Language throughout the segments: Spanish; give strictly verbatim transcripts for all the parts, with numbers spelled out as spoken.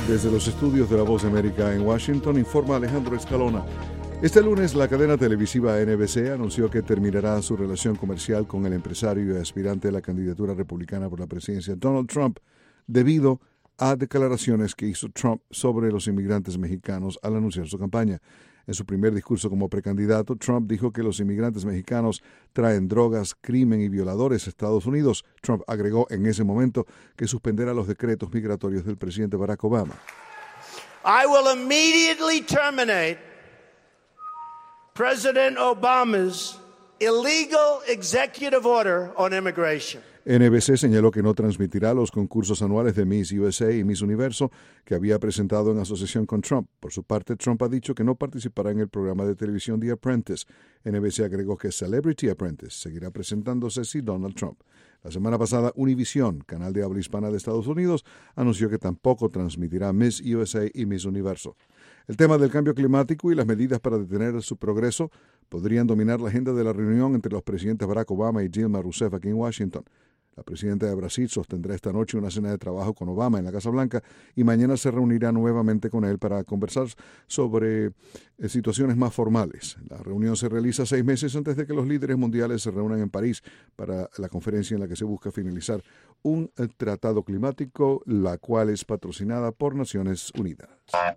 Desde los estudios de La Voz de América en Washington, informa Alejandro Escalona. Este lunes, la cadena televisiva N B C anunció que terminará su relación comercial con el empresario y aspirante a la candidatura republicana por la presidencia Donald Trump, debido a declaraciones que hizo Trump sobre los inmigrantes mexicanos al anunciar su campaña. En su primer discurso como precandidato, Trump dijo que los inmigrantes mexicanos traen drogas, crimen y violadores a Estados Unidos. Trump agregó en ese momento que suspenderá los decretos migratorios del presidente Barack Obama. I will immediately terminate President Obama's illegal executive order on immigration. N B C señaló que no transmitirá los concursos anuales de Miss U S A y Miss Universo que había presentado en asociación con Trump. Por su parte, Trump ha dicho que no participará en el programa de televisión The Apprentice. N B C agregó que Celebrity Apprentice seguirá presentándose si Donald Trump. La semana pasada, Univision, canal de habla hispana de Estados Unidos, anunció que tampoco transmitirá Miss U S A y Miss Universo. El tema del cambio climático y las medidas para detener su progreso podrían dominar la agenda de la reunión entre los presidentes Barack Obama y Dilma Rousseff aquí en Washington. La presidenta de Brasil sostendrá esta noche una cena de trabajo con Obama en la Casa Blanca y mañana se reunirá nuevamente con él para conversar sobre eh, situaciones más formales. La reunión se realiza seis meses antes de que los líderes mundiales se reúnan en París para la conferencia en la que se busca finalizar un eh, tratado climático, la cual es patrocinada por Naciones Unidas.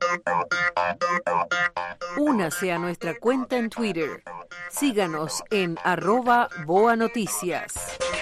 Únase a nuestra cuenta en Twitter. Síganos en arroba Boa Noticias.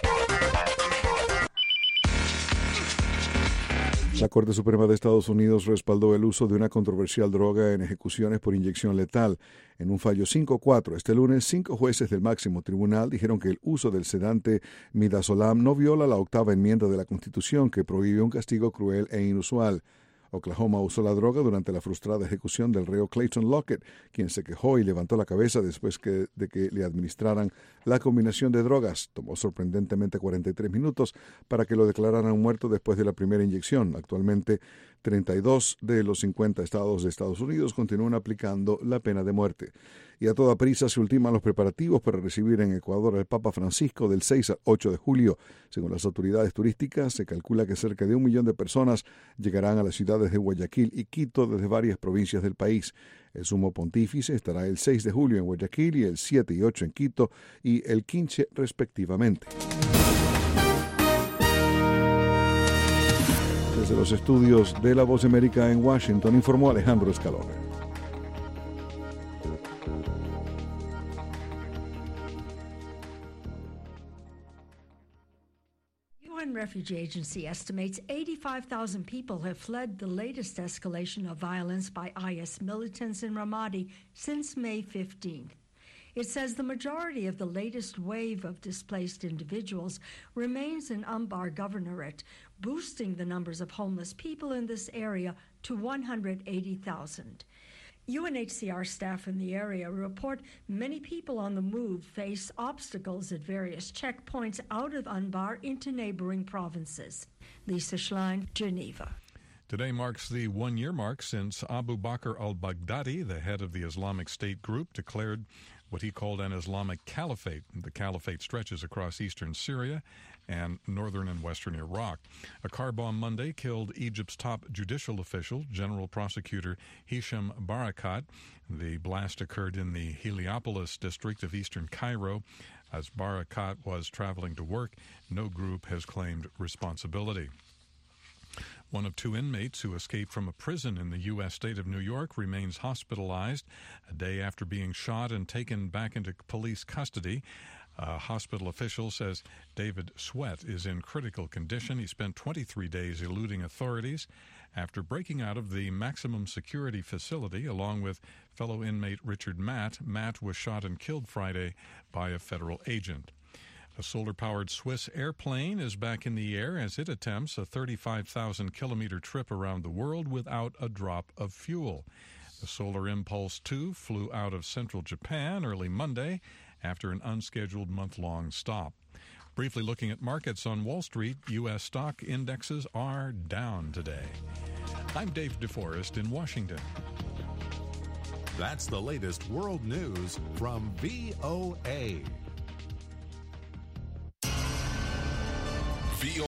La Corte Suprema de Estados Unidos respaldó el uso de una controversial droga en ejecuciones por inyección letal. En un fallo cinco cuatro este lunes, cinco jueces del máximo tribunal dijeron que el uso del sedante midazolam no viola la octava enmienda de la Constitución, que prohíbe un castigo cruel e inusual. Oklahoma usó la droga durante la frustrada ejecución del reo Clayton Lockett, quien se quejó y levantó la cabeza después que, de que le administraran la combinación de drogas. Tomó sorprendentemente cuarenta y tres minutos para que lo declararan muerto después de la primera inyección. Actualmente, treinta y dos de los cincuenta estados de Estados Unidos continúan aplicando la pena de muerte. Y a toda prisa se ultiman los preparativos para recibir en Ecuador al Papa Francisco del seis al ocho de julio. Según las autoridades turísticas, se calcula que cerca de un millón de personas llegarán a las ciudades de Guayaquil y Quito desde varias provincias del país. El sumo pontífice estará el seis de julio en Guayaquil y el siete y ocho en Quito y el quince respectivamente. Desde los estudios de La Voz de América en Washington, informó Alejandro Escalona. U N Refugee Agency estimates eighty-five thousand people have fled the latest escalation of violence by I S militants in Ramadi since May fifteenth. It says the majority of the latest wave of displaced individuals remains in Anbar Governorate, boosting the numbers of homeless people in this area to one hundred eighty thousand. U N H C R staff in the area report many people on the move face obstacles at various checkpoints out of Anbar into neighboring provinces. Lisa Schlein, Geneva. Today marks the one-year mark since Abu Bakr al-Baghdadi, the head of the Islamic State group, declared what he called an Islamic caliphate. The caliphate stretches across eastern Syria and northern and western Iraq. A car bomb Monday killed Egypt's top judicial official, General Prosecutor Hisham Barakat. The blast occurred in the Heliopolis district of eastern Cairo. As Barakat was traveling to work, no group has claimed responsibility. One of two inmates who escaped from a prison in the U S state of New York remains hospitalized a day after being shot and taken back into police custody. A hospital official says David Sweat is in critical condition. He spent twenty-three days eluding authorities after breaking out of the maximum security facility along with fellow inmate Richard Matt. Matt was shot and killed Friday by a federal agent. A solar-powered Swiss airplane is back in the air as it attempts a thirty-five thousand kilometer trip around the world without a drop of fuel. The Solar Impulse two flew out of central Japan early Monday after an unscheduled month-long stop. Briefly looking at markets on Wall Street, U S stock indexes are down today. I'm Dave DeForest in Washington. That's the latest world news from V O A.